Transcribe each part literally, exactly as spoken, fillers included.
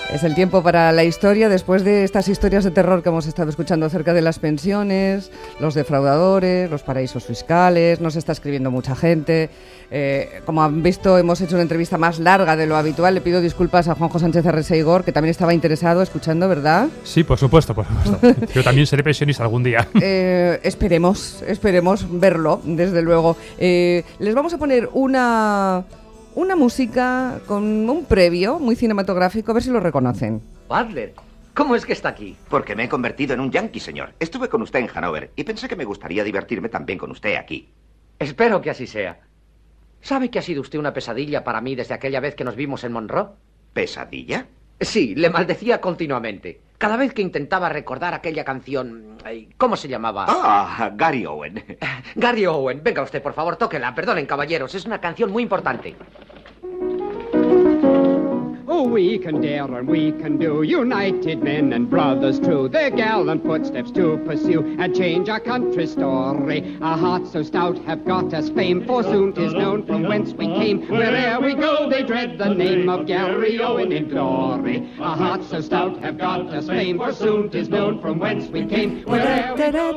Es el tiempo para la historia, después de estas historias de terror que hemos estado escuchando acerca de las pensiones, los defraudadores, los paraísos fiscales. Nos está escribiendo mucha gente. Eh, como han visto, hemos hecho una entrevista más larga de lo habitual. Le pido disculpas a Juanjo Sánchez Arrese-Igor, que también estaba interesado escuchando, ¿verdad? Sí, por supuesto, por supuesto. Yo también seré pensionista algún día. Eh, esperemos, esperemos verlo, desde luego. Eh, les vamos a poner una... Una música con un previo muy cinematográfico, a ver si lo reconocen. Butler, ¿cómo es que está aquí? Porque me he convertido en un yankee, señor. Estuve con usted en Hanover y pensé que me gustaría divertirme también con usted aquí. Espero que así sea. ¿Sabe que ha sido usted una pesadilla para mí desde aquella vez que nos vimos en Monroe? ¿Pesadilla? Sí, le maldecía continuamente. Cada vez que intentaba recordar aquella canción... ¿Cómo se llamaba? Ah, Gary Owen. Gary Owen, venga usted, por favor, tóquela. Perdonen, caballeros, es una canción muy importante. Oh, we can dare and we can do, united men and brothers true, their gallant footsteps to pursue and change our country's story. Our hearts so stout have got us fame, for soon 'tis known from whence we came. Where'er we go they dread the name of Gary Owen in glory. Our hearts so stout have got us fame, for soon 'tis known from whence we came. Where'er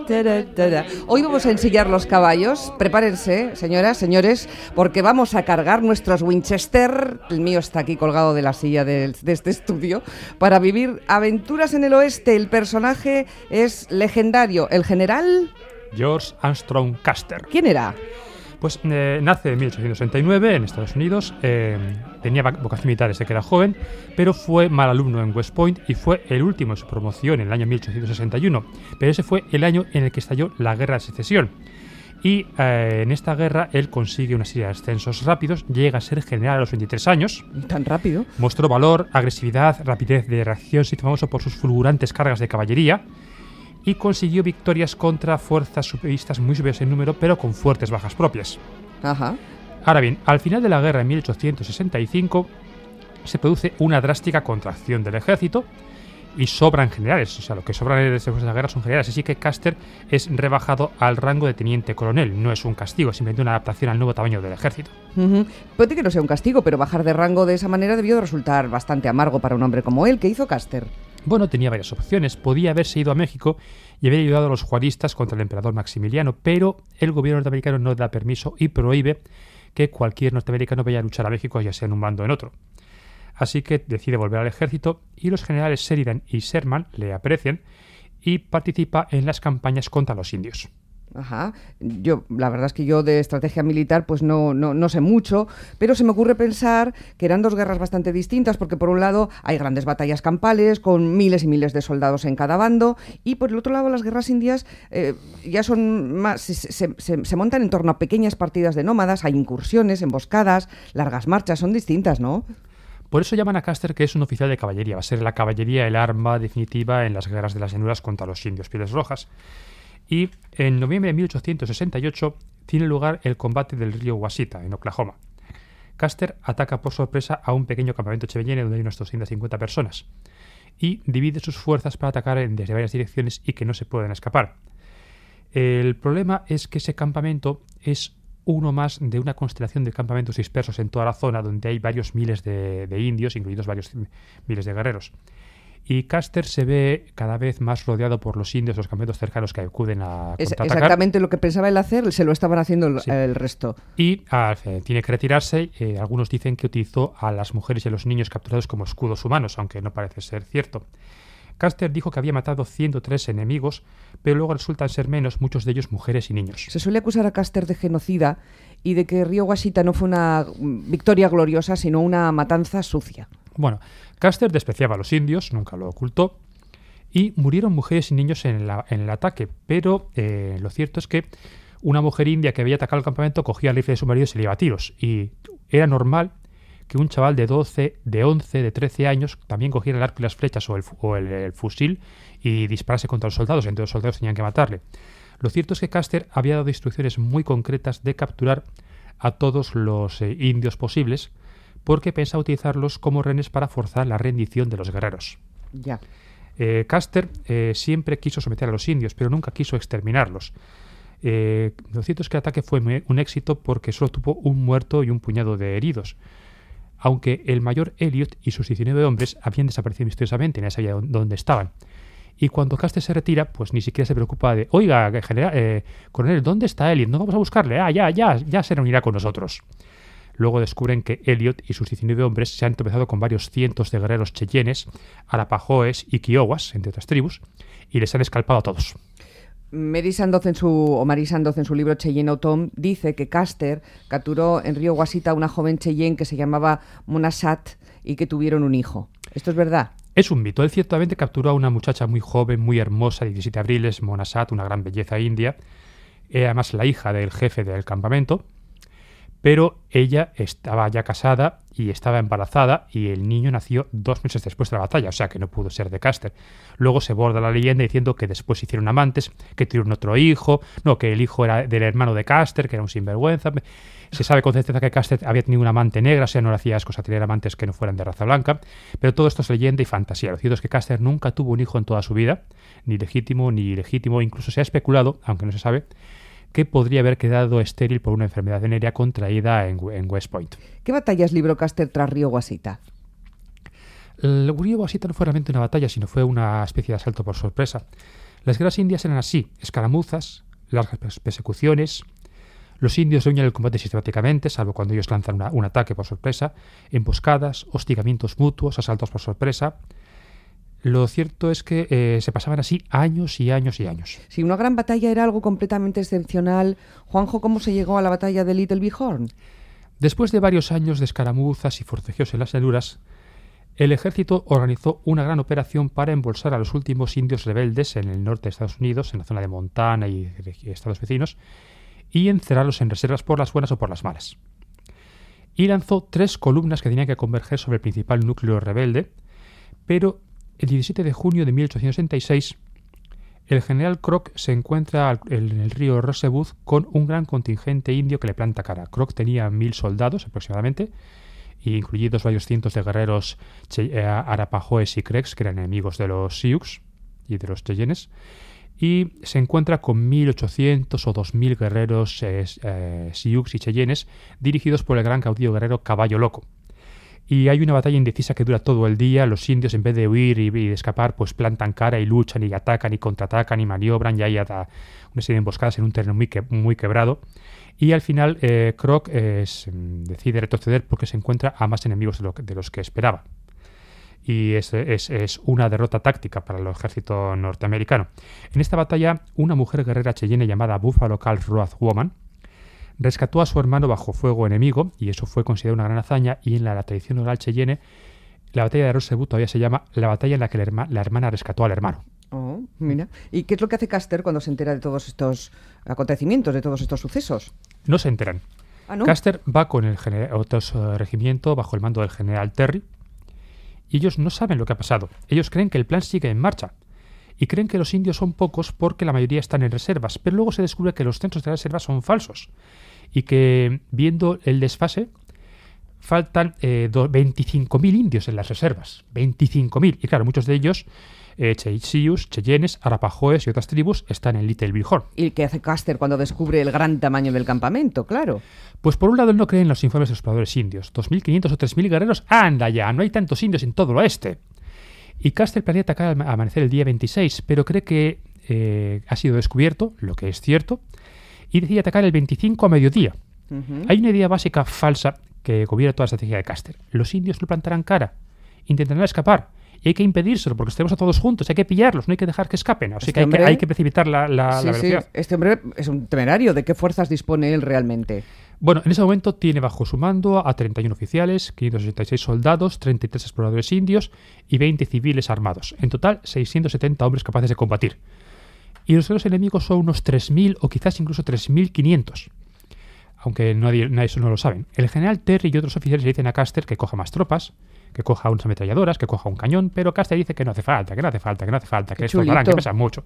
we go... Hoy vamos a ensillar los caballos. Prepárense, señoras, señores, porque vamos a cargar nuestros Winchester. El mío está aquí colgado de la silla de, de este estudio, para vivir aventuras en el oeste. El personaje es legendario, el general George Armstrong Custer. ¿Quién era? Pues eh, nace en mil ochocientos sesenta y nueve en Estados Unidos, eh, tenía vocación militar desde que era joven, pero fue mal alumno en West Point y fue el último de su promoción en el año mil ochocientos sesenta y uno, pero ese fue el año en el que estalló la Guerra de Secesión. Y eh, en esta guerra él consigue una serie de ascensos rápidos, llega a ser general a los veintitrés años. ¿Tan rápido? Mostró valor, agresividad, rapidez de reacción, se hizo famoso por sus fulgurantes cargas de caballería y consiguió victorias contra fuerzas superioristas muy superiores en número, pero con fuertes bajas propias. Ajá. Ahora bien, al final de la guerra en mil ochocientos sesenta y cinco se produce una drástica contracción del ejército y sobran generales, o sea, lo que sobran después de la guerra son generales, así que Custer es rebajado al rango de teniente coronel. No es un castigo, es simplemente una adaptación al nuevo tamaño del ejército. Uh-huh. Puede que no sea un castigo, pero bajar de rango de esa manera debió de resultar bastante amargo para un hombre como él. ¿Qué hizo Custer? Bueno, tenía varias opciones. Podía haberse ido a México y haber ayudado a los juaristas contra el emperador Maximiliano, pero el gobierno norteamericano no da permiso y prohíbe que cualquier norteamericano vaya a luchar a México, ya sea en un bando o en otro. Así que decide volver al ejército y los generales Sheridan y Sherman le aprecian y participa en las campañas contra los indios. Ajá. Yo, la verdad es que yo de estrategia militar pues no, no, no sé mucho, pero se me ocurre pensar que eran dos guerras bastante distintas, porque por un lado hay grandes batallas campales con miles y miles de soldados en cada bando, y por el otro lado las guerras indias eh, ya son más, se, se, se, se montan en torno a pequeñas partidas de nómadas, hay incursiones, emboscadas, largas marchas, son distintas, ¿no? Por eso llaman a Custer que es un oficial de caballería. Va a ser la caballería el arma definitiva en las guerras de las llanuras contra los indios pieles rojas. Y en noviembre de mil ochocientos sesenta y ocho tiene lugar el combate del río Washita, en Oklahoma. Custer ataca por sorpresa a un pequeño campamento chevellene donde hay unas doscientas cincuenta personas y divide sus fuerzas para atacar desde varias direcciones y que no se puedan escapar. El problema es que ese campamento es uno más de una constelación de campamentos dispersos en toda la zona donde hay varios miles de, de indios, incluidos varios miles de guerreros. Y Custer se ve cada vez más rodeado por los indios, los campamentos cercanos que acuden a es contraatacar. Exactamente lo que pensaba él hacer, se lo estaban haciendo el, sí. el resto. Y ah, tiene que retirarse. Eh, algunos dicen que utilizó a las mujeres y a los niños capturados como escudos humanos, aunque no parece ser cierto. Custer dijo que había matado ciento tres enemigos, pero luego resultan ser menos, muchos de ellos mujeres y niños. Se suele acusar a Custer de genocida y de que Río Washita no fue una victoria gloriosa, sino una matanza sucia. Bueno, Custer despreciaba a los indios, nunca lo ocultó, y murieron mujeres y niños en, la, en el ataque, pero eh, lo cierto es que una mujer india que había atacado el campamento cogía el rifle de su marido y se le iba a tiros, y era normal que un chaval de doce, de once, de trece años también cogiera el arco y las flechas o el, o el, el fusil y disparase contra los soldados, entonces los soldados tenían que matarle. Lo cierto es que Custer había dado instrucciones muy concretas de capturar a todos los eh, indios posibles, porque pensaba utilizarlos como rehenes para forzar la rendición de los guerreros. Ya. Eh, Custer eh, siempre quiso someter a los indios, pero nunca quiso exterminarlos. Eh, lo cierto es que el ataque fue un éxito porque solo tuvo un muerto y un puñado de heridos. aunque el mayor Elliot y sus diecinueve hombres habían desaparecido misteriosamente, nadie sabía dónde estaban. Y cuando Custer se retira, pues ni siquiera se preocupa de, oiga, general, eh, coronel, ¿dónde está Elliot? No vamos a buscarle, ah, ya, ya, ya se reunirá con nosotros. Luego descubren que Elliot y sus diecinueve hombres se han tropezado con varios cientos de guerreros cheyennes, arapahoes y kiowas, entre otras tribus, y les han escalpado a todos. Mary Sandoz en su, o Mary Sandoz en su libro Cheyenne Autumn dice que Custer capturó en Río Guasita a una joven cheyenne que se llamaba Monasat y que tuvieron un hijo. ¿Esto es verdad? Es un mito. Él ciertamente capturó a una muchacha muy joven, muy hermosa, diecisiete abriles, Monasat, una gran belleza india, era además la hija del jefe del campamento, pero ella estaba ya casada y estaba embarazada y el niño nació dos meses después de la batalla, o sea que no pudo ser de Custer. Luego se borda la leyenda diciendo que después se hicieron amantes, que tuvieron otro hijo, no, que el hijo era del hermano de Custer, que era un sinvergüenza. Se sabe con certeza que Custer había tenido una amante negra, o sea, no le hacía asco a tener amantes que no fueran de raza blanca, pero todo esto es leyenda y fantasía. Lo cierto es que Custer nunca tuvo un hijo en toda su vida, ni legítimo ni ilegítimo, incluso se ha especulado, aunque no se sabe, que podría haber quedado estéril por una enfermedad venérea contraída en, en West Point. ¿Qué batallas libró Custer tras Río Guasita? El Río Guasita no fue realmente una batalla, sino fue una especie de asalto por sorpresa. Las guerras indias eran así, escaramuzas, largas persecuciones. Los indios reúnen el combate sistemáticamente, salvo cuando ellos lanzan una, un ataque por sorpresa, emboscadas, hostigamientos mutuos, asaltos por sorpresa. Lo cierto es que eh, se pasaban así años y años y años. Si una gran batalla era algo completamente excepcional, Juanjo, ¿cómo se llegó a la batalla de Little Bighorn? Después de varios años de escaramuzas y forcejeos en las llanuras, el ejército organizó una gran operación para embolsar a los últimos indios rebeldes en el norte de Estados Unidos, en la zona de Montana y de estados vecinos, y encerrarlos en reservas por las buenas o por las malas. Y lanzó tres columnas que tenían que converger sobre el principal núcleo rebelde, pero el diecisiete de junio de mil ochocientos sesenta y seis, el general Croc se encuentra en el río Rosebud con un gran contingente indio que le planta cara. Croc tenía mil soldados aproximadamente, incluidos varios cientos de guerreros eh, arapahoes y creeks, que eran enemigos de los Sioux y de los Cheyennes, y se encuentra con mil ochocientos o dos mil guerreros eh, eh, Sioux y Cheyennes, dirigidos por el gran caudillo guerrero Caballo Loco. Y hay una batalla indecisa que dura todo el día. Los indios, en vez de huir y, y de escapar, pues plantan cara y luchan y atacan y contraatacan y maniobran, y hay una serie de emboscadas en un terreno muy, que, muy quebrado. Y al final eh, Croc eh, decide retroceder porque se encuentra a más enemigos de, lo, de los que esperaba. Y es, es, es una derrota táctica para el ejército norteamericano. En esta batalla, una mujer guerrera cheyenne llamada Buffalo Calf Road Woman rescató a su hermano bajo fuego enemigo, y eso fue considerado una gran hazaña, y en la, la tradición oral cheyenne, la batalla de Rosebud todavía se llama la batalla en la que la, herma, la hermana rescató al hermano. Oh, mira. ¿Y qué es lo que hace Custer cuando se entera de todos estos acontecimientos, de todos estos sucesos? No se enteran. ¿Ah, no? Custer va con el general, otro uh, regimiento bajo el mando del general Terry, y ellos no saben lo que ha pasado. Ellos creen que el plan sigue en marcha, y creen que los indios son pocos porque la mayoría están en reservas, pero luego se descubre que los censos de las reservas son falsos, y que, viendo el desfase, faltan eh, veinticinco mil indios en las reservas. veinticinco mil. Y claro, muchos de ellos, eh, Sioux, Cheyennes, Arapahoes y otras tribus, están en Little Bighorn. ¿Y qué hace Custer cuando descubre el gran tamaño del campamento? Claro. Pues por un lado él no cree en los informes de los exploradores indios. dos mil quinientos o tres mil guerreros, ¡anda ya! No hay tantos indios en todo el oeste. Y Custer planea atacar al amanecer el día veintiséis, pero cree que eh, ha sido descubierto, lo que es cierto, y decide atacar el veinticinco a mediodía. Uh-huh. Hay una idea básica falsa que gobierna toda la estrategia de Custer. Los indios no plantarán cara, intentarán escapar, y hay que impedírselo porque estaremos a todos juntos, hay que pillarlos, no hay que dejar que escapen. Así este que, hay hombre... que hay que precipitar la, la, sí, la velocidad. Sí. Este hombre es un temerario. ¿De qué fuerzas dispone él realmente? Bueno, en ese momento tiene bajo su mando a treinta y uno oficiales, quinientos sesenta y seis soldados, treinta y tres exploradores indios y veinte civiles armados. En total, seiscientos setenta hombres capaces de combatir. Y los otros enemigos son unos tres mil o quizás incluso tres mil quinientos. Aunque nadie, nadie eso no lo saben. El general Terry y otros oficiales le dicen a Custer que coja más tropas, que coja unas ametralladoras, que coja un cañón, pero Custer dice que no hace falta, que no hace falta, que no hace falta, que estos darán, que pesan mucho.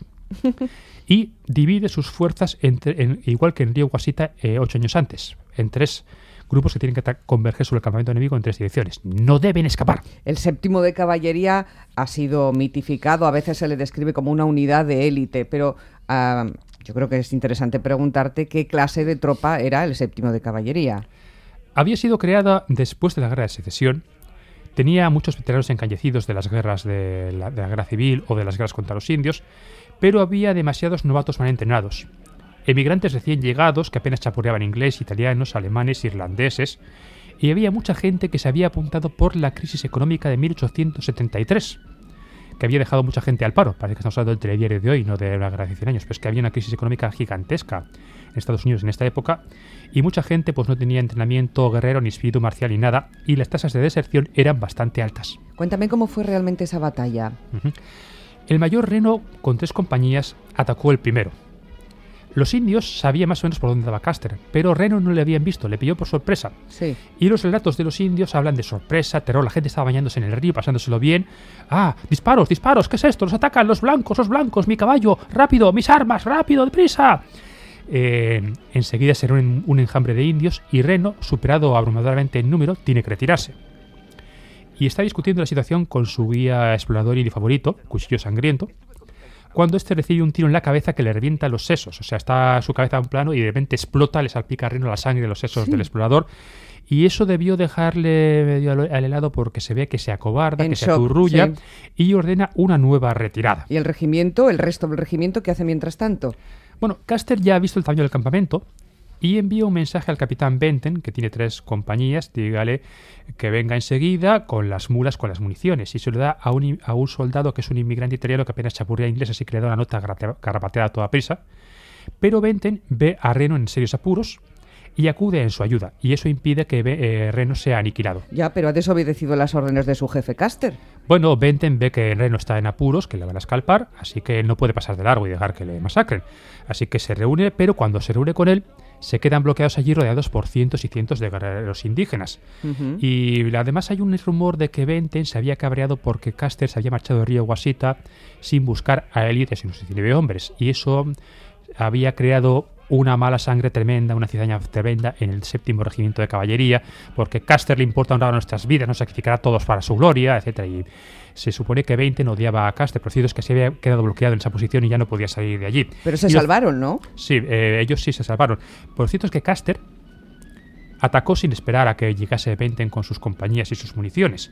Y divide sus fuerzas, entre, en, igual que en Río Guasita eh, ocho años antes, en tres grupos que tienen que converger sobre el campamento enemigo en tres direcciones. No deben escapar. El séptimo de caballería ha sido mitificado, a veces se le describe como una unidad de élite, pero uh, yo creo que es interesante preguntarte qué clase de tropa era el séptimo de caballería. había sido creada después de la Guerra de Secesión. Tenía muchos veteranos encallecidos de las guerras de la, de la guerra civil o de las guerras contra los indios, pero había demasiados novatos mal entrenados. Emigrantes recién llegados que apenas chapurreaban inglés, italianos, alemanes, irlandeses, y había mucha gente que se había apuntado por la crisis económica de mil ochocientos setenta y tres, que había dejado mucha gente al paro. Parece que estamos hablando del telediario de hoy, no de la guerra de cien años, pero es que había una crisis económica gigantesca en Estados Unidos en esta época, y mucha gente pues no tenía entrenamiento guerrero, ni espíritu marcial, ni nada, y las tasas de deserción eran bastante altas. Cuéntame cómo fue realmente esa batalla. Uh-huh. El mayor Reno, con tres compañías, atacó el primero. Los indios sabían más o menos por dónde daba Custer, pero Reno no le habían visto, le pilló por sorpresa. Sí. Y los relatos de los indios hablan de sorpresa, terror, la gente estaba bañándose en el río, pasándoselo bien. ¡Ah! ¡Disparos, disparos! ¿Qué es esto? ¡Los atacan los blancos, los blancos! ¡Mi caballo! ¡Rápido! ¡Mis armas! ¡Rápido! ¡Deprisa! Eh, enseguida se reúne un enjambre de indios y Reno, superado abrumadoramente en número, tiene que retirarse. Y está discutiendo la situación con su guía explorador y favorito, Cuchillo Sangriento, cuando este recibe un tiro en la cabeza que le revienta los sesos. O sea, está su cabeza en plano y de repente explota, le salpica a Reno la sangre de los sesos sí. del explorador. Y eso debió dejarle medio al helado porque se ve que se acobarda, en que shock, se aturrulla sí. y ordena una nueva retirada. ¿Y el regimiento, el resto del regimiento, qué hace mientras tanto? Bueno, Custer ya ha visto el tamaño del campamento y envía un mensaje al capitán Benton, que tiene tres compañías, dígale que venga enseguida con las mulas, con las municiones, y se lo da a un, a un soldado que es un inmigrante italiano que apenas chapurrea inglés, así que le da una nota garrapateada a toda prisa. Pero Benton ve a Reno en serios apuros y acude en su ayuda, y eso impide que eh, Reno sea aniquilado. Ya, pero ha desobedecido las órdenes de su jefe Custer. Bueno, Benton ve que Reno está en apuros, que le van a escalpar, así que no puede pasar de largo y dejar que le masacren. Así que se reúne, pero cuando se reúne con él, se quedan bloqueados allí rodeados por cientos y cientos de guerreros indígenas. Uh-huh. Y además hay un rumor de que Benton se había cabreado porque Custer se había marchado del río Washita sin buscar a élites y unos diecinueve hombres, y eso había creado una mala sangre tremenda, una cizaña tremenda en el séptimo regimiento de caballería, porque Custer le importa honrar nuestras vidas, nos sacrificará a todos para su gloria, etcétera. Y se supone que Benton odiaba a Custer, pero cierto es que se había quedado bloqueado en esa posición y ya no podía salir de allí. Pero se y salvaron, los... ¿no? Sí, eh, ellos sí se salvaron. Pero cierto es que Custer atacó sin esperar a que llegase Benton con sus compañías y sus municiones.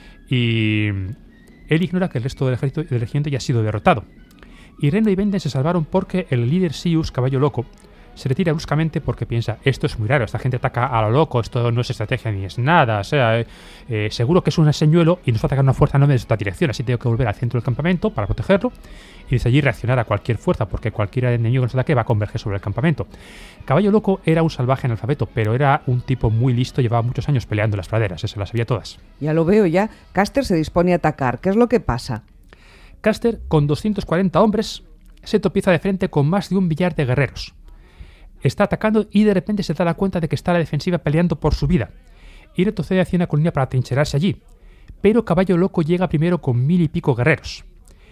Y él ignora que el resto del ejército del regimiento ya ha sido derrotado. Y Reno y Benton se salvaron porque el líder Sius, Caballo Loco, se retira bruscamente porque piensa, esto es muy raro, esta gente ataca a lo loco, esto no es estrategia ni es nada, o sea, eh, eh, seguro que es un señuelo y nos va a atacar una fuerza enorme de esta dirección, así tengo que volver al centro del campamento para protegerlo y desde allí reaccionar a cualquier fuerza, porque cualquier enemigo que nos ataque va a converger sobre el campamento. Caballo Loco era un salvaje analfabeto, pero era un tipo muy listo, llevaba muchos años peleando en las praderas, eso las sabía todas. Ya lo veo ya, Custer se dispone a atacar, ¿qué es lo que pasa? Custer, con doscientos cuarenta hombres, se tropieza de frente con más de un millar de guerreros. Está atacando y de repente se da la cuenta de que está a la defensiva peleando por su vida y retrocede hacia una colina para atrincherarse allí. Pero Caballo Loco llega primero con mil y pico guerreros.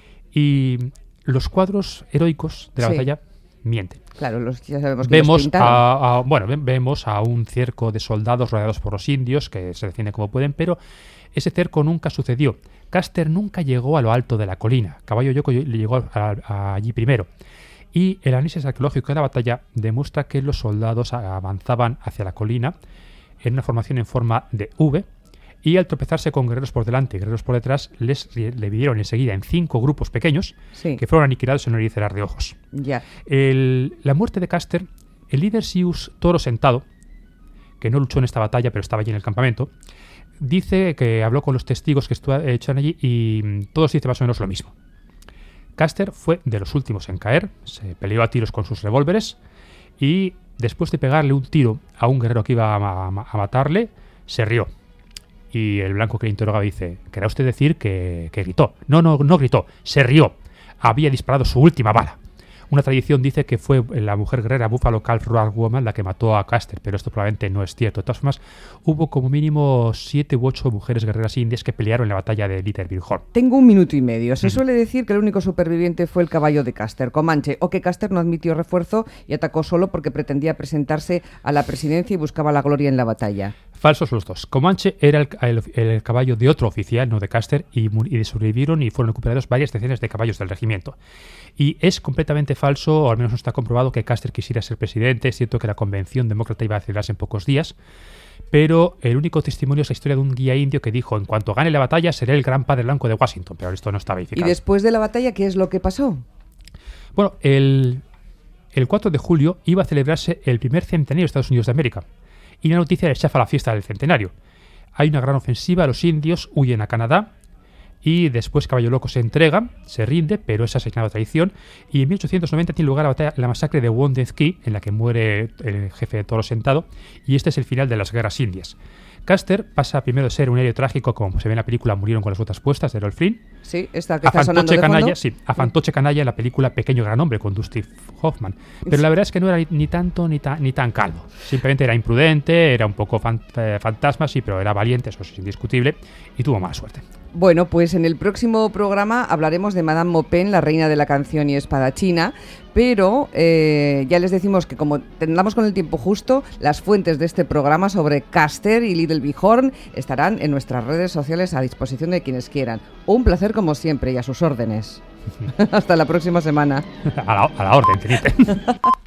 Y los cuadros heroicos de la sí. batalla mienten. Claro, los, ya sabemos que vemos los a, a, bueno, vemos a un cerco de soldados rodeados por los indios que se defienden como pueden, pero ese cerco nunca sucedió. Custer nunca llegó a lo alto de la colina. Caballo Loco llegó a, a, a allí primero. Y el análisis arqueológico de la batalla demuestra que los soldados avanzaban hacia la colina en una formación en forma de V, y al tropezarse con guerreros por delante y guerreros por detrás, les dividieron enseguida en cinco grupos pequeños sí. que fueron aniquilados en un ericelar de ojos. Ya. El, la muerte de Custer, el líder Sius Toro Sentado, que no luchó en esta batalla pero estaba allí en el campamento, dice que habló con los testigos que estuvieron allí y todos dicen más o menos lo mismo. Custer fue de los últimos en caer, se peleó a tiros con sus revólveres y después de pegarle un tiro a un guerrero que iba a, a, a matarle, se rió. Y el blanco que le interrogaba dice, ¿querrá usted decir que, que gritó? No, no, no gritó, se rió. Había disparado su última bala. Una tradición dice que fue la mujer guerrera Buffalo Calf Roar Woman la que mató a Custer, pero esto probablemente no es cierto. De todas formas, hubo como mínimo siete u ocho mujeres guerreras indias que pelearon en la batalla de Little Bighorn. Tengo un minuto y medio. Se mm. suele decir que el único superviviente fue el caballo de Custer, Comanche, o que Custer no admitió refuerzo y atacó solo porque pretendía presentarse a la presidencia y buscaba la gloria en la batalla. Falsos los dos. Comanche era el, el, el caballo de otro oficial, no de Custer, y, y sobrevivieron y fueron recuperados varias decenas de caballos del regimiento. Y es completamente falso, o al menos no está comprobado, que Custer quisiera ser presidente. Es cierto que la convención demócrata iba a celebrarse en pocos días, pero el único testimonio es la historia de un guía indio que dijo: en cuanto gane la batalla seré el gran padre blanco de Washington, pero esto no está verificado. ¿Y después de la batalla qué es lo que pasó? Bueno, el, el cuatro de julio iba a celebrarse el primer centenario de Estados Unidos de América, y la noticia le chafa la fiesta del centenario. Hay una gran ofensiva, los indios huyen a Canadá, y después Caballo Loco se entrega, se rinde, pero es asesinado a traición, y en mil ochocientos noventa tiene lugar la, batalla, la masacre de Wounded Knee, en la que muere el jefe de Toro Sentado, y este es el final de las guerras indias. Custer pasa primero de ser un héroe trágico, como se ve en la película Murieron con las botas puestas, de Errol Flynn, Sí, esta que a está sonando fantoche de canalla, fondo. sí, a fantoche canalla en la película Pequeño Gran Hombre con Dustin Hoffman. Pero la verdad es que no era ni, ni tanto ni, ta, ni tan calvo. Simplemente era imprudente, era un poco fan, eh, fantasma, sí, pero era valiente, eso es indiscutible, y tuvo mala suerte. Bueno, pues en el próximo programa hablaremos de Madame Maupin, la reina de la canción y espadachina, pero eh, ya les decimos que como tengamos con el tiempo justo, las fuentes de este programa sobre Custer y Little Bighorn estarán en nuestras redes sociales a disposición de quienes quieran. Un placer como siempre y a sus órdenes. Hasta la próxima semana. A la, a la orden, Tenite.